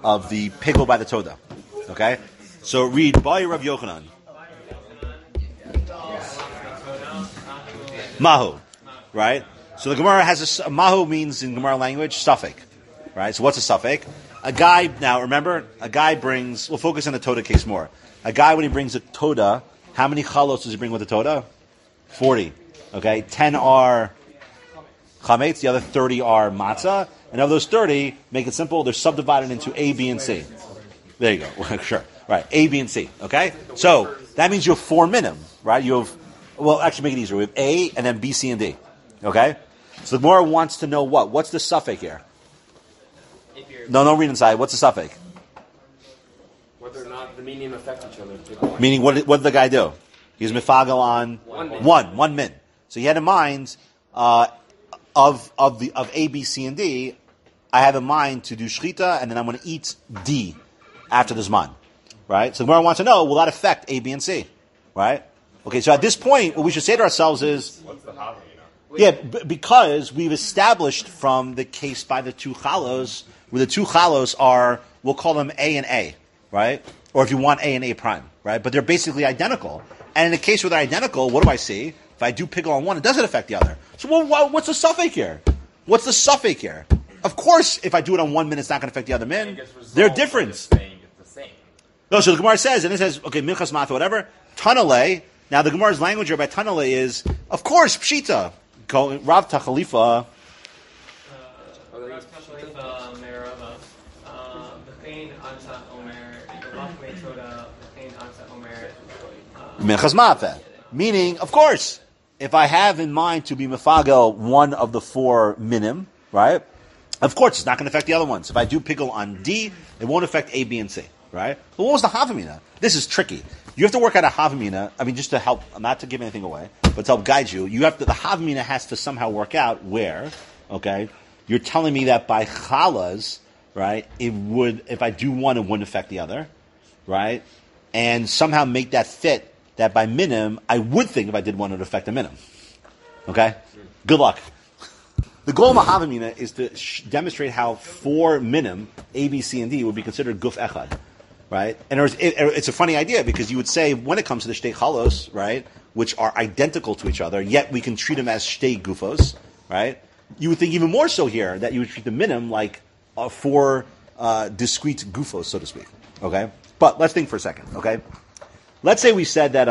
of the pigel by the Toda. Okay? So read by Rav Yochanan. Mahu. Right? So the Gemara has a Mahu means in Gemara language, suffix. Right? So what's a suffix? A guy, now remember, a guy brings, we'll focus on the Toda case more. A guy, when he brings a Toda, how many chalos does he bring with the Toda? 40. Okay? 10 are chametz, the other 30 are matzah. And of those 30, make it simple, they're subdivided into A, B, and C. There you go. Sure. Right. A, B, and C. Okay? So, that means you have 4 minim, right? You have, well, actually make it easier. We have A, and then B, C, and D. Okay? So the Gemara wants to know what? What's the suffix here? No, don't read inside. What's the suffix? Whether or not the minim affect each other. Meaning, what did the guy do? He was mifagel on one min. So he had in mind, of A, B, C, and D, I have in mind to do shchita, and then I'm going to eat D after the zman, right? So the Gemara wants to know, will that affect A, B, and C, right? Okay, so at this point, what we should say to ourselves is, what's the havamina? Yeah, because we've established from the case by the 2 chalos, where the 2 chalos are, we'll call them A and A, right? Or if you want A and A prime, right? But they're basically identical. And in the case where they're identical, what do I see? If I do pigel on one, it doesn't affect the other. So what's the suffix here? What's the suffix here? Of course, if I do it on one min, it's not going to affect the other min. They're different. No, so the Gemara says, and it says, okay, minchas matha, whatever, tanale. Now the Gemara's language here by tanale is, of course, pshita. Rav Tachalifa. Minchas matha. Meaning, of course, if I have in mind to be mefagel one of the 4 minim, right? Of course, it's not going to affect the other ones. If I do pigel on D, it won't affect A, B, and C, right? But what was the havamina? This is tricky. You have to work out a havamina. I mean, just to help, not to give anything away, but to help guide you. You have to. The havamina has to somehow work out where, okay? You're telling me that by chalas, right? It would, if I do one, it wouldn't affect the other, right? And somehow make that fit. That by minim, I would think if I did one, it would affect a minim. Okay? Good luck. The goal of Mahavamina is to demonstrate how 4 minim, A, B, C, and D, would be considered guf echad. Right? And it's a funny idea because you would say, when it comes to the shtei chalos, right, which are identical to each other, yet we can treat them as shtei gufos, right? You would think even more so here that you would treat the minim like 4 discrete gufos, so to speak. Okay? But let's think for a second, okay? Let's say we said that,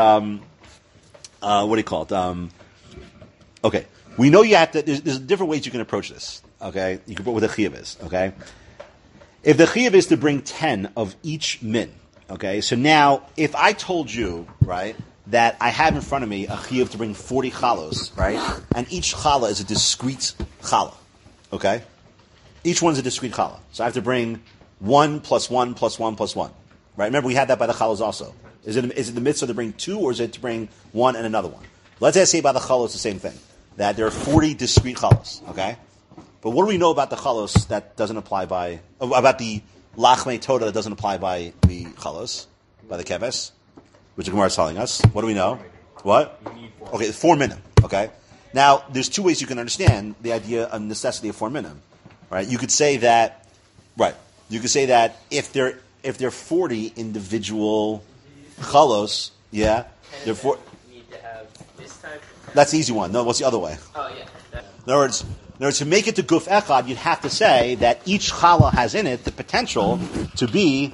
what do you call it? Okay. We know you have to, there's different ways you can approach this. Okay? You can put what the chiyuv is. Okay? If the chiyuv is to bring 10 of each min. Okay? So now, if I told you, right, that I have in front of me a chiyuv to bring 40 chalos, right? And each chala is a discrete chala. Okay? Each one's a discrete chala. So I have to bring 1 plus 1 plus 1 plus 1. Right? Remember, we had that by the chalos also. Is it the mitzvah to bring 2, or is it to bring 1 and another one? Let's say by the chalos the same thing. That there are 40 discrete chalos, okay? But what do we know about the chalos that doesn't apply by, about the lachmei toda that doesn't apply by the chalos, by the keves, which the Gemara is telling us? What do we know? What? Okay, 4 minim, okay? Now, there's 2 ways you can understand the idea of necessity of 4 minim, right? You could say that, right, you could say that if there are 40 individual chalos, yeah, therefore need to have this type. That's the easy one. No, what's the other way? Oh yeah. In other words, to make it to guf echad, you'd have to say that each chala has in it the potential to be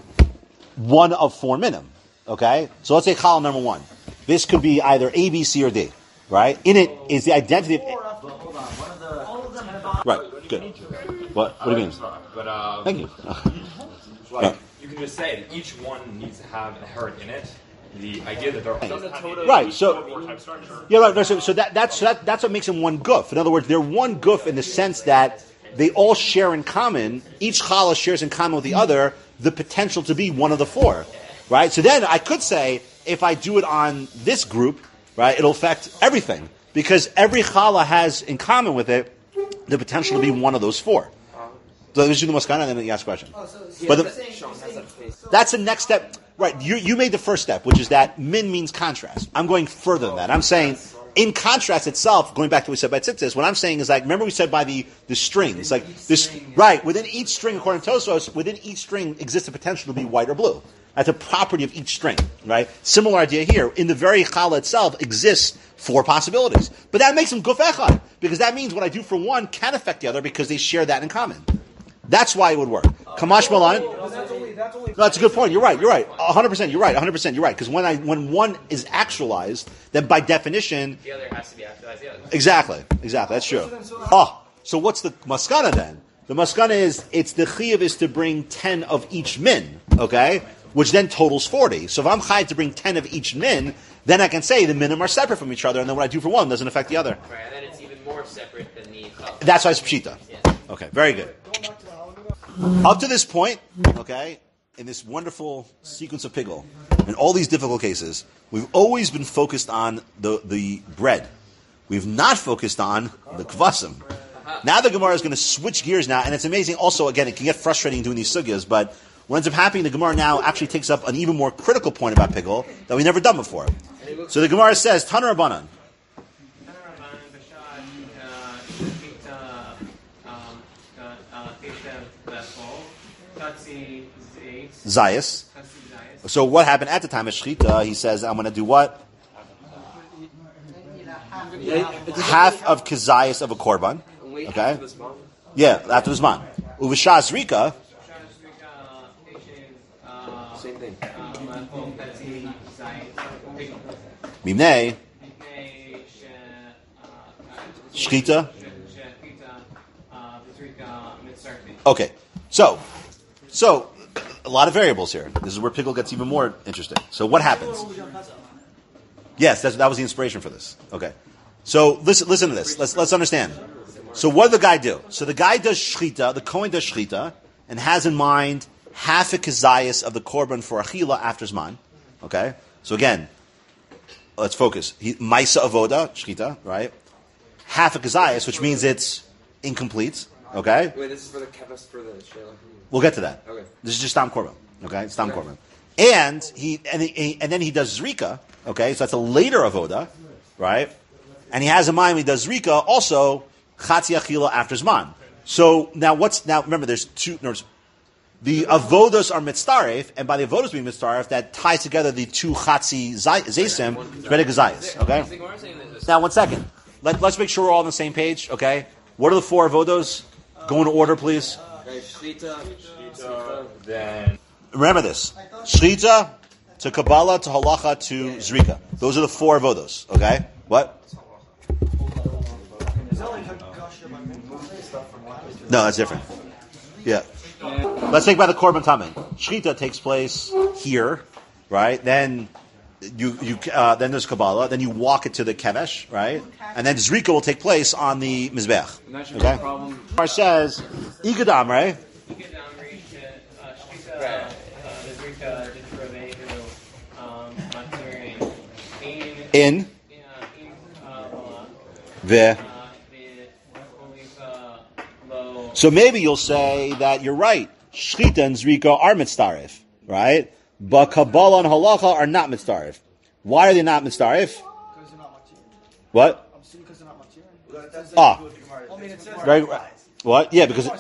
one of 4 minim. Okay, so let's say chala number 1. This could be either A, B, C, or D. Right? In it is the identity. Right. Good. What do you mean? But Thank you. Like, you can just say that each one needs to have inherent in it the idea that they're all right. So yeah, right. So that's what makes them one guf. In other words, they're one guf in the sense that they all share in common. Each challah shares in common with the other the potential to be one of the 4. Right. So then I could say if I do it on this group, right, it'll affect everything because every challah has in common with it the potential to be one of those 4. So this is the maskana, and then you ask a question. That's the next step. Right, you made the first step, which is that min means contrast. I'm going further than that. I'm saying In contrast itself, going back to what we said by tzitzis, what I'm saying is like, remember we said by the strings, like this, right, within each string, according to Tosfos, within each string exists a potential to be white or blue. That's a property of each string, right? Similar idea here. In the very challah itself exists 4 possibilities. But that makes them guf echad, because that means what I do for one can affect the other because they share that in common. That's why it would work. Kamash Malan. No, that's a good point. You're right. 100%. You're right. 100%. You're right. Because when one is actualized, then by definition, The other has to be actualized. The other. exactly. That's true. So what's the maskana then? The maskana is it's the chiyuv is to bring 10 of each min. Okay, which then totals 40. So if I'm chayav to bring 10 of each min, then I can say the minim are separate from each other, and then what I do for one doesn't affect the other. Right, and then it's even more separate than the chal. That's why it's pshita. Yeah. Okay, very good. Up to this point, okay, in this wonderful sequence of Pigel, in all these difficult cases, we've always been focused on the bread. We've not focused on the kvasim. Now the Gemara is going to switch gears now, and it's amazing. Also, again, it can get frustrating doing these sugyas, but what ends up happening, the Gemara now actually takes up an even more critical point about Pigel that we've never done before. So the Gemara says, Tana Rabbanan. Zayas. So what happened at the time of Shechita? He says, I'm going to do what? Half of kazayas of a korban. Okay? Yeah, after the zman. Uvishas rika. Same thing. Mimnei. Shechita. Okay. So a lot of variables here. This is where Pigel gets even more interesting. So what happens? Yes, that was the inspiration for this. Okay. So listen to this. Let's understand. So what did the guy do? So the guy does shchita, the Kohen does shchita, and has in mind half a kazayas of the korban for achila after zman. Okay. So again, let's focus. Maisa avoda shchita, right? Half a kazayas, which means it's incomplete. Okay. Wait, this is for the keves for the shayla. We'll get to that. Okay. This is just Stam Korban. Okay, Stam Korban. And then he does Zrika. Okay, so that's a later avoda, right? And he has in mind when he does Zrika also Chatzi Achila after Zman. So now remember there's two. The avodas are mitzaref, and by the avodas being mitzaref, that ties together the two Chatzi Zaysim, Shredek Zayis. Okay. Now 1 second. Let's make sure we're all on the same page. Okay. What are the 4 avodos? Go in order, please. Then Remember this. Shchita to Kabbalah to Halacha to Zrika. Those are the 4 avodos. Okay? What? No, that's different. Yeah. Let's think about the Korban Tamim. Shchita takes place here, right? Then then there's Kabbalah. Then you walk it to the Kevesh, right? And then Zrika will take place on the Mizbech. Okay? Mar says, Igadam, right? In the. So maybe you'll say that you're right. Shchita and Zrika are mitzaref, right? But Kabbalah and Halacha are not mitzaref. Why are they not mitzaref? What? Right. What? Yeah, because.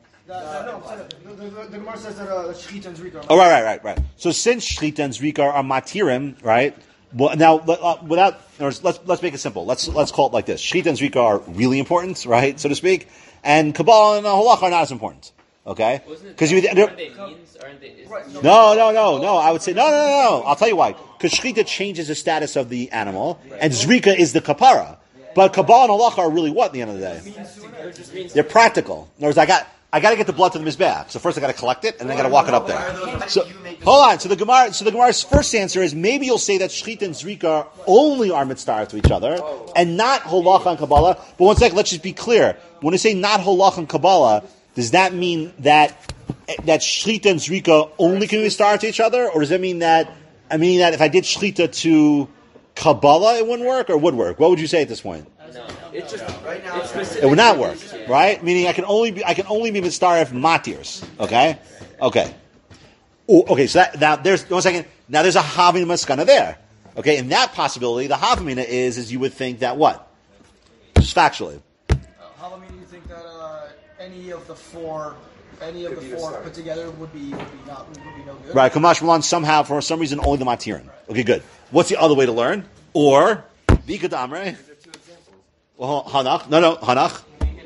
The Gemara says that Shechita and Zrika. Oh, right. So since Shechita and Zrika are matirim, right? Well, now let's make it simple. Let's call it like this: Shechita and Zrika are really important, right, so to speak, and Kabbalah and Halacha are not as important. Okay? Because Aren't they means? No. I would say no. I'll tell you why. Because Shechita changes the status of the animal, and Zrika is the kapara. But Kabbalah and Halacha are really what at the end of the day? They're practical. In other words, I got to get the blood to the mizbeach. So first I got to collect it, and then I got to walk it up there. So hold on. So the Gemara's first answer is maybe you'll say that Shechita and Zrika only are mitzvah to each other, and not Halacha and Kabbalah. But 1 second, let's just be clear. When we say not Halacha and Kabbalah, does that mean that Shechita and Zrika only can be mitzvah to each other, or does that mean that if I did Shechita to Kabbalah, it wouldn't work, or would work? What would you say at this point? It's just right now. It would not work, right? Meaning I can only be mitzvah matirs. Okay. Okay. So now there's 1 second. Now there's a havin maskana there. Okay, in that possibility, the Havamina is you would think that what? Just factually. How many do you think that any of the four put together would be no good? Right, Kamash Malan somehow, for some reason, only the Matirin. Okay, good. What's the other way to learn? Or, Vika Damre. Well, Hanach. No, Hanach.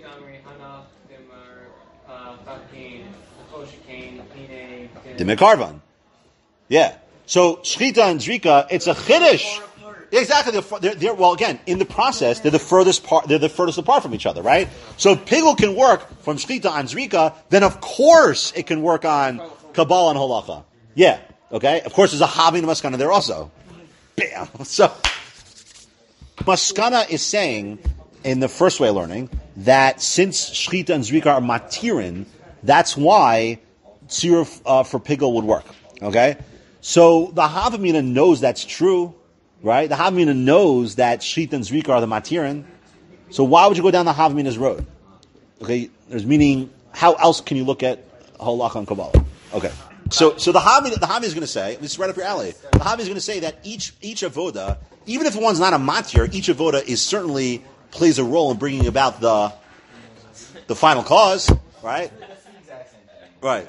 Dimekarvan. Yeah. So Shchita and Zrika, it's a chiddush. Exactly. They're well, again, in the process, they're the furthest apart from each other, right? So Pigel can work from Shchita on Zrika, then of course it can work on Kabbalah and Holacha. Yeah. Okay. Of course, there's a Havi and Maskana there also. Bam. So Maskana is saying in the first way of learning that since Shchita and Zrika are matirin, that's why Tzir for Pigel would work. Okay. So the Havamina knows that's true, right? The Havamina knows that Shchita and Zrika are the Matirin. So why would you go down the Havamina's road? Okay, there's meaning, how else can you look at Holacha and Kabbalah? Okay. So the Havamina is going to say, this is right up your alley, the Havamina is going to say that each avoda, even if one's not a Matir, each avoda is certainly plays a role in bringing about the final cause, right? Right.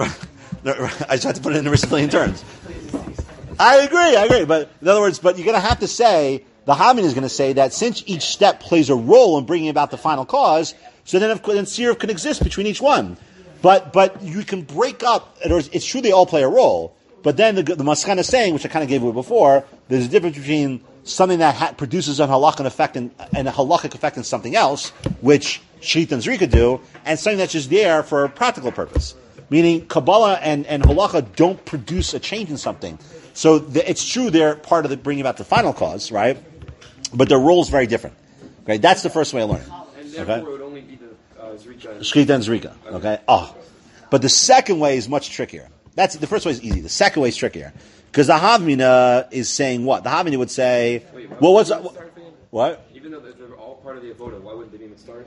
I just had to put it in a million terms. I agree. But in other words, you're going to have to say, the Hamin is going to say that since each step plays a role in bringing about the final cause, so then Siruf can exist between each one. But you can break up, it's true they all play a role, but then the Maskana is saying, which I kind of gave away before, there's a difference between something that produces an halakhic effect and a halakhic effect in something else, which Shit and Zrika do, and something that's just there for a practical purpose. Meaning Kabbalah and halacha don't produce a change in something. So it's true they're part of bringing about the final cause, right? But their role is very different. Okay, that's the first way of learning. And therefore it would only be the Zrika. Shchita and Zrika. Okay. But the second way is much trickier. The first way is easy. The second way is trickier because the Havmina is saying what? The Havmina would say, what? Even though they're all part of the avoda, why wouldn't they be mitzvahs?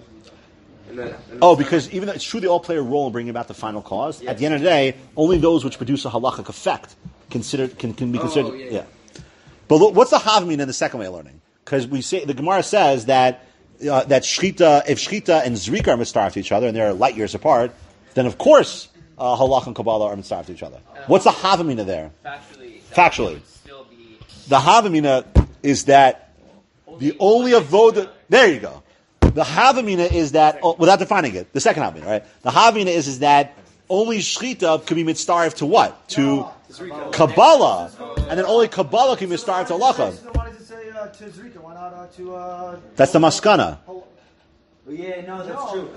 Because even though it's true they all play a role in bringing about the final cause, at the end of the day, only those which produce a halachic effect can be considered. Yeah. But look, what's the Havmin in the second way of learning? Because we say the Gemara says that Shchita, if Shchita and Zrika are mitzvah to each other and they're light years apart, then of course Halach and Kabbalah are mitzvah to each other. What's the Havamina there? Factually, the Havamina is that the only avoda. There you go. The Havamina is that, without defining it, the second Havamina, right? The Havamina is that only Shchita can be mitzvah to what? To Kabbalah. And then only Kabbalah can be mitzvah to Halacha. Why does it say to Zrika? Why not to... That's the Maskana. Yeah, no, that's true.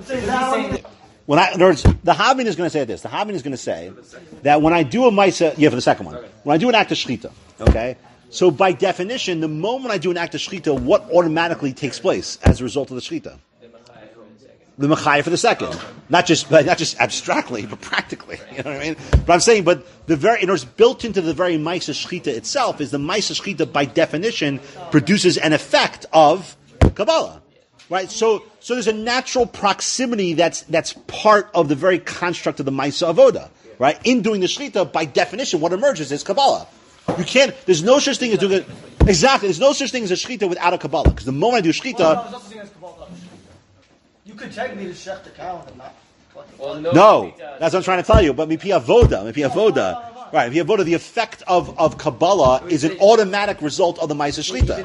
In other words, the Havamina is going to say this. The Havamina is going to say that when I do a Maisa, for the second one. When I do an act of Shchita, okay? So by definition, the moment I do an act of Shchita, what automatically takes place as a result of the Shchita? The Machaya for the second. Not just abstractly, but practically. You know what I mean? But I'm saying, built into the very Maisa Shchita itself is the Maisa Shchita by definition produces an effect of Kabbalah. Right? So there's a natural proximity that's part of the very construct of the Maisa Avoda. Right? In doing the Shchita, by definition, what emerges is Kabbalah. You can't. There's no such thing as doing it. Exactly. There's no such thing as a shchita without a Kabbalah. Because the moment I do shchita, you could technically just shech the cow and not. No, that's what I'm trying to tell you. But mipi avoda, right? Mipi avoda, the effect of Kabbalah is an automatic result of the ma'aseh shchita.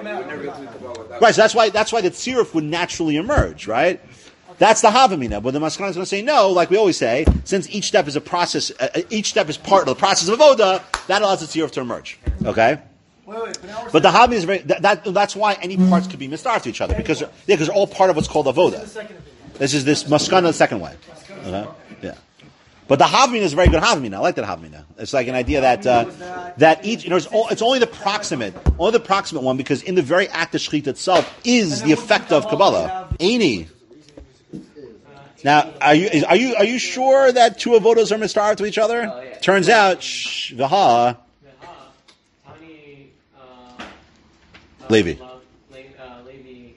Right. So that's why the tziruf would naturally emerge. Right. That's the Havamina. But the Maskana is going to say no, like we always say, since each step is a process, each step is part of the process of Avoda, that allows the Tziruf to emerge. Okay? But the Havamina is very, that's why any parts could be mistarved to each other, because they're all part of what's called Avoda. This is this Maskana the second way. Okay? Yeah. But the Havamina is a very good Havamina. I like that Havamina. It's like an idea that each, it's only the proximate one, because in the very act of Shechita itself is the effect of Kabbalah. Aini. Now, are you sure that two avodas are mistar to each other? Oh, yeah. Turns out, Vaha, Levi. Levi,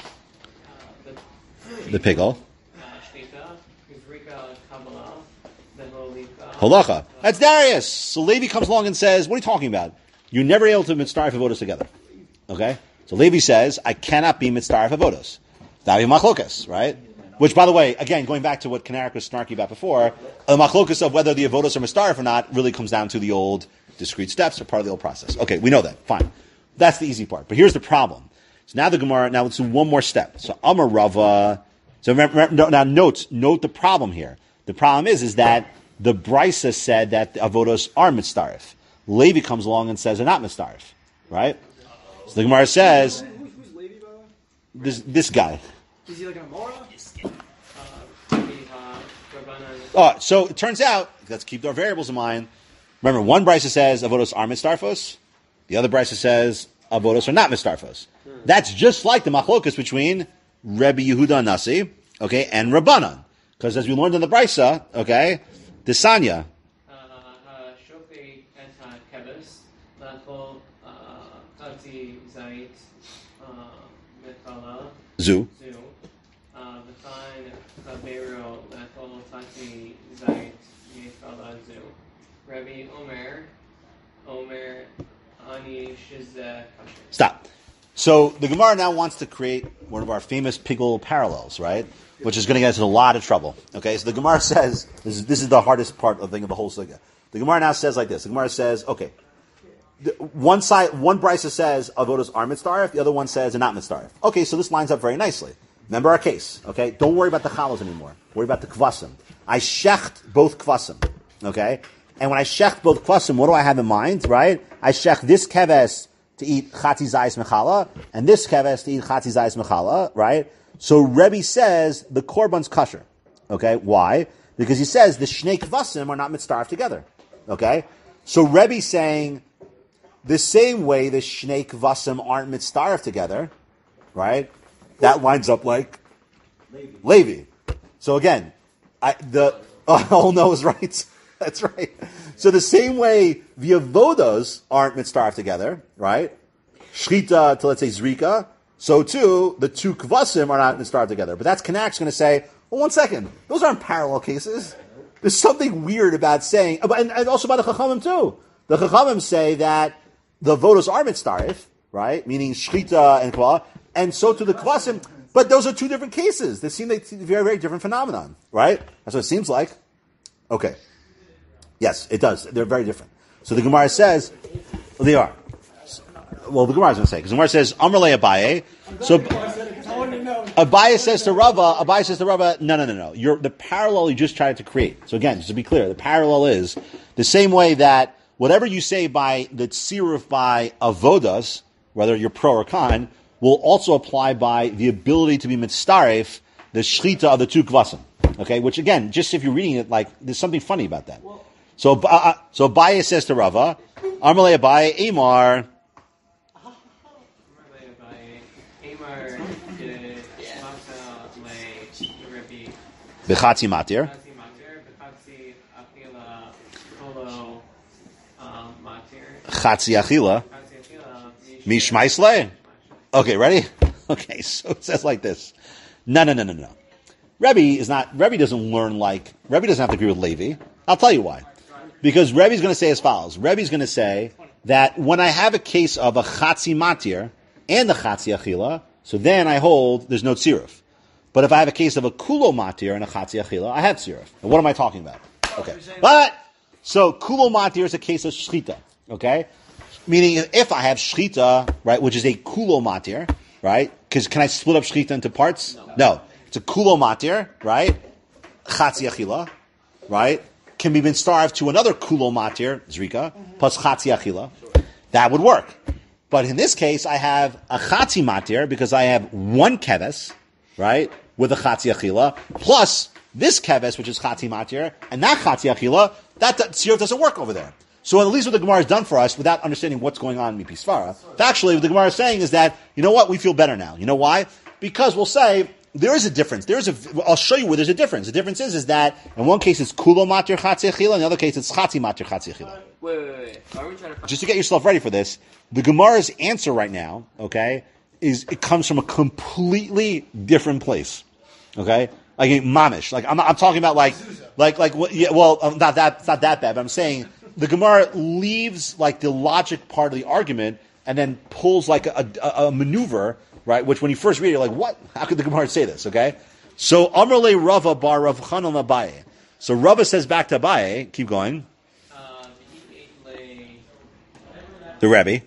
The Pigel. Halacha. That's Darius. So Levi comes along and says, what are you talking about? You're never able to mitzvah avodas together. Okay? So Levi says, I cannot be mitzvah avodas. That would be machlokas, right? Which, by the way, again, going back to what Kanarik was snarky about before, the machlokas of whether the avodas are mistarif or not really comes down to the old discrete steps or part of the old process. Okay, we know that. Fine. That's the easy part. But here's the problem. So now the Gemara, now let's do one more step. So Amar Rava. So remember, now note the problem here. The problem is that the Brisa said that the avodos are mitzarif. Levi comes along and says they're not mitzarif, right? So the Gemara says, Who's Levi, by the way? this guy. Is he like an Amora? Oh, so it turns out, let's keep our variables in mind. Remember, one Brisa says avodos are mitzarfos. The other Brisa says avodos are not mitzarfos. That's just like the machlokas between Rebbe Yehuda Nasi, okay, and Rabbanan. Because as we learned in the Brisa, okay, the Sanya. Shofi et keves, lachol chatzi zait metala Zu. v'chain chavero lachol chatzi zait metala zu. Rabbi Omer ani shizeh kasher. Stop. So the Gemara now wants to create one of our famous Pigel parallels, right? Which is going to get us in a lot of trouble. Okay, so the Gemara says, this is the hardest part of the whole sugya. The Gemara now says like this. The Gemara says, okay, one Brisa says avodos are mitzaref, the other one says they're not mitzaref. Okay, so this lines up very nicely. Remember our case, okay? Don't worry about the chalos anymore. Worry about the kvasim. I shecht both kvasim, okay? And when I shecht both kvasim, what do I have in mind, right? I shecht this keves to eat chatzi zayis mechala, and this keves to eat chatzi zayis mechala, right? So Rebbe says the korban's kosher. Okay, why? Because he says the shnei kvasim are not mitzaref together. Okay, so Rebbe's saying the same way the shnei kvasim aren't mitzaref together, right? That lines up like Levi. So again, oh no is right. That's right. So the same way the avodas aren't mitzaref together, right? Shchita to, let's say, zrika. So too, the two kvasim are not mitzaref together. But that's Kanak's going to say, well, one second, those aren't parallel cases. There's something weird about saying, and also by the Chachamim too. The Chachamim say that the avodas are mitzaref, right? Meaning shchita and kva, and so to the kvasim. But those are two different cases. They seem like very, very different phenomenon, right? That's what it seems like. Okay. Yes, it does. They're very different. So the Gemara says, well, they are. Well, the Gemara is going to say, because the Gemara says, Amrle Abaye. So Abaye says to Rava, no. The parallel you just tried to create. So again, just to be clear, the parallel is the same way that whatever you say by the tziruf by avodas, whether you're pro or con, will also apply by the ability to be mitzaref, the shchita of the two kvasim. Okay, which again, just if you're reading it, like, there's something funny about that. So Abaye says to Rava, Amrle Abaye, Amar. Bechatzi matir. Chatzi achila. Mishmaisle. Okay, ready? Okay, so it says like this. No. Rebbe doesn't learn like, Rebbe doesn't have to agree with Levi. I'll tell you why. Because Rebbe's going to say as follows. Rebbe's going to say that when I have a case of a chatzi matir and a chatzi achila, so then I hold there's no tziruf. But if I have a case of a kulo matir and a chatzi achila, I have tziruf. And what am I talking about? Okay. But, so kulo matir is a case of shchita. Okay? Meaning if I have shchita, right, which is a kulo matir, right? Because can I split up shchita into parts? No. It's a kulo matir, right? Chatzi achila, right? Can be starved to another kulo matir, zrika, plus chatzi achila. That would work. But in this case, I have a chatzi matir because I have one keves, right, with a chatzi achila, plus this keves, which is chatzi matir, and that chatzi achila, that tziruf doesn't work over there. So at least what the Gemara has done for us, without understanding what's going on in Mipisvara, actually what the Gemara is saying is that, you know what, we feel better now. You know why? Because we'll say, there is a difference. I'll show you where there's a difference. The difference is that in one case it's kulo matir chatzi achila, in the other case it's chatzi matir chatzi achila. Wait. Are we trying to Just to get yourself ready for this, the Gemara's answer right now, okay, it comes from a completely different place. Okay? Like mamish. Like I'm talking about like yeah, well, not that, it's not that bad, but I'm saying the Gemara leaves like the logic part of the argument and then pulls like a maneuver, right? Which when you first read it, you're like, what? How could the Gemara say this? Okay? So Amrle Rava bar Rav Chanan Abaye. So Rava says back to Abaye, keep going. The Rebbe.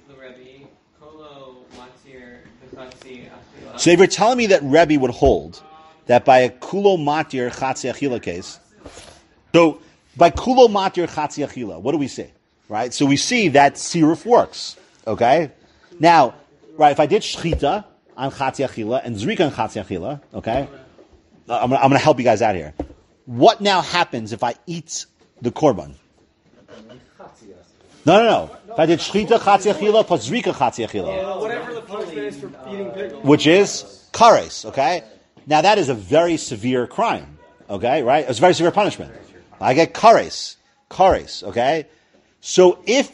So if you're telling me that Rebbe would hold that by a kulo matir chatzi achila case, so by kulo matir chatzi achila, what do we see? Right? So we see that siruf works. Okay? Now, right, if I did shchita on chatzi achila and zrika on chatzi achila, okay? I'm going to help you guys out here. What now happens if I eat the korban? No. If I did shchita chatzi achila plus zrika chatzi achila. Whatever the punishment is for eating pickle. Which is kares, okay? Now that is a very severe crime, okay, right? It's a very severe punishment. I get kares, okay? So if...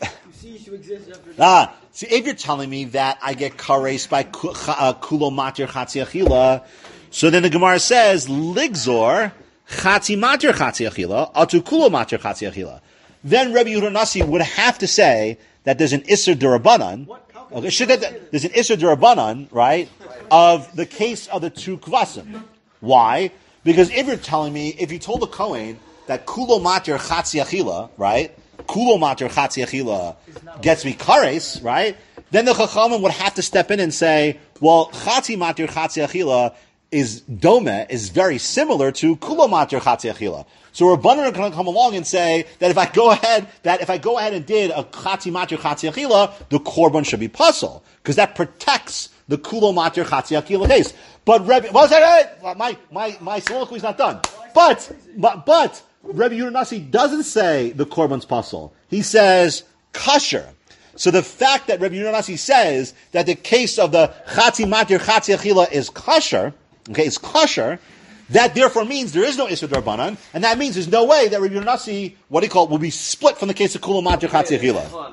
if you're telling me that I get kares by kulo matir chatzi achila, so then the Gemara says, ligzor chatzi matir chatzi achila, atu kulo matir chatzi achila. Then Rabbi Yehuda Nasi would have to say that there's an Isser Durabanan. Okay, there's an Isser Durabanan, right, of the case of the two kvasim. Why? Because if you're telling me, if you told the Kohen that kulo matir chatzi achila, right, kulo matir chatzi achila gets me kares, right, then the Chachamim would have to step in and say, well, chatzi matir chatzi achila is very similar to kulo matir chatzi achila. So Rabbanan are going to come along and say that if I go ahead and did a chatzi matir chatzi achila, the korban should be puzzle because that protects the kulo matir chatzi achila case. But Rebbe, my soliloquy is not done. But Rebbe Yehuda Nasi doesn't say the korban's puzzle. He says kasher. So the fact that Rebbe Yehuda Nasi says that the case of the chatzi matir chatzi achila is kasher, okay, it's kasher. That therefore means there is no Isser D'Rabbanan, and that means there's no way that Rabbi Yehuda Nasi, will be split from the case of Kulo Matir Chatzi Achila.